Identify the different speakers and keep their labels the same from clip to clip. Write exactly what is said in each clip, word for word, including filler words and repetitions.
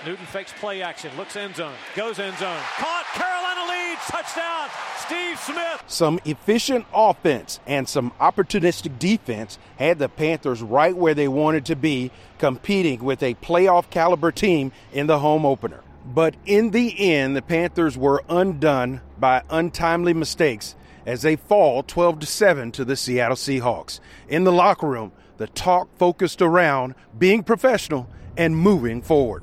Speaker 1: Newton fakes play action, looks end zone, goes end zone, caught, Carolina leads, touchdown, Steve Smith.
Speaker 2: Some efficient offense and some opportunistic defense had the Panthers right where they wanted to be, competing with a playoff caliber team in the home opener. But in the end, the Panthers were undone by untimely mistakes as they fall twelve to seven to the Seattle Seahawks. In the locker room, the talk focused around being professional and moving forward.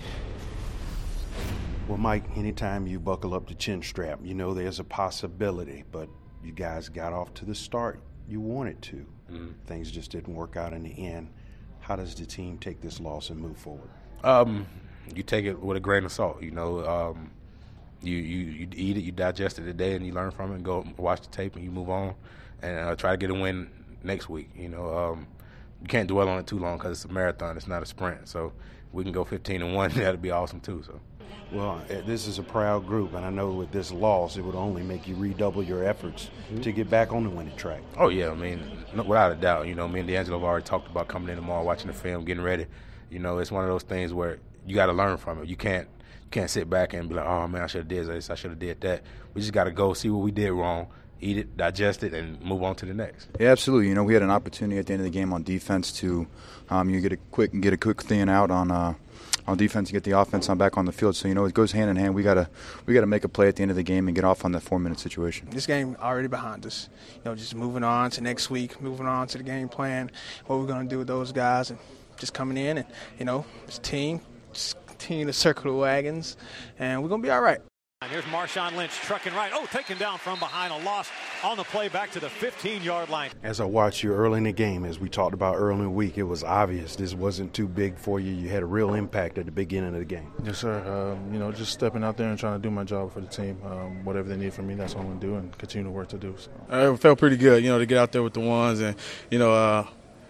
Speaker 2: Well, Mike, anytime you buckle up the chin strap, you know there's a possibility, but you guys got off to the start you wanted to. Mm. Things just didn't work out in the end. How does the team take this loss and move forward?
Speaker 3: Um, you take it with a grain of salt. You know, um, you, you, you eat it, you digest it today, and you learn from it and go watch the tape and you move on and uh, try to get a win next week. You know, um, you can't dwell on it too long because it's a marathon. It's not a sprint. So we can go fifteen and one. That'd be awesome too. So.
Speaker 2: Well, this is a proud group, and I know with this loss, it would only make you redouble your efforts mm-hmm. to get back on the winning track.
Speaker 3: Oh, yeah. I mean, no, without a doubt. You know, me and D'Angelo have already talked about coming in tomorrow, watching the film, getting ready. You know, it's one of those things where you got to learn from it. You can't you can't sit back and be like, oh, man, I should have did this, I should have did that. We just got to go see what we did wrong, eat it, digest it, and move on to the next.
Speaker 4: Yeah, absolutely. You know, we had an opportunity at the end of the game on defense to um, you get a quick and get a quick thing out on uh, – on defense to get the offense on back on the field. So, you know, it goes hand in hand. We gotta we gotta make a play at the end of the game and get off on that four-minute situation.
Speaker 5: This game already behind us. You know, just moving on to next week, moving on to the game plan, what we're going to do with those guys, and just coming in and, you know, this team, just continue to circle the wagons, and we're going to be all right.
Speaker 1: And here's Marshawn Lynch trucking right. Oh, taken down from behind. A loss on the play back to the fifteen-yard line.
Speaker 2: As I watched you early in the game, as we talked about early in the week, it was obvious this wasn't too big for you. You had a real impact at the beginning of the game.
Speaker 6: Yes, sir. Um, you know, just stepping out there and trying to do my job for the team. Um, whatever they need from me, that's what I'm going to do and continue to work to do. So. Uh, it felt pretty good, you know, to get out there with the ones and, you know, uh,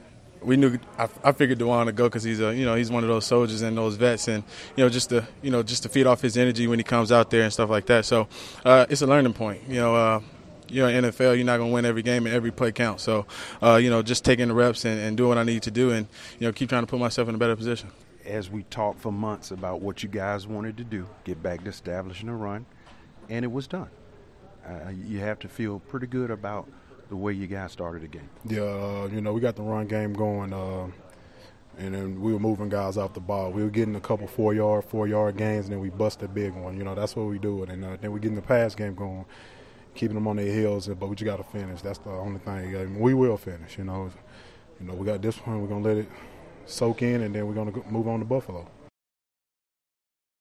Speaker 6: we knew I, I figured Dewan to go because he's a you know he's one of those soldiers and those vets, and you know just to you know just to feed off his energy when he comes out there and stuff like that. So uh, it's a learning point. You know, uh, you know, in N F L, you're not gonna win every game and every play counts. So uh, you know, just taking the reps and, and doing what I need to do, and you know, keep trying to put myself in a better position.
Speaker 2: As we talked for months about what you guys wanted to do, get back to establishing a run, and it was done. Uh, you have to feel pretty good about the way you guys started the game.
Speaker 6: Yeah, uh, you know, we got the run game going, uh, and then we were moving guys off the ball. We were getting a couple four-yard, four-yard gains, and then we bust a big one. You know, that's what we do. And uh, then we getting the pass game going, keeping them on their heels, but we just got to finish. That's the only thing. I mean, we will finish, you know. You know, we got this one. We're going to let it soak in, and then we're going to move on to Buffalo.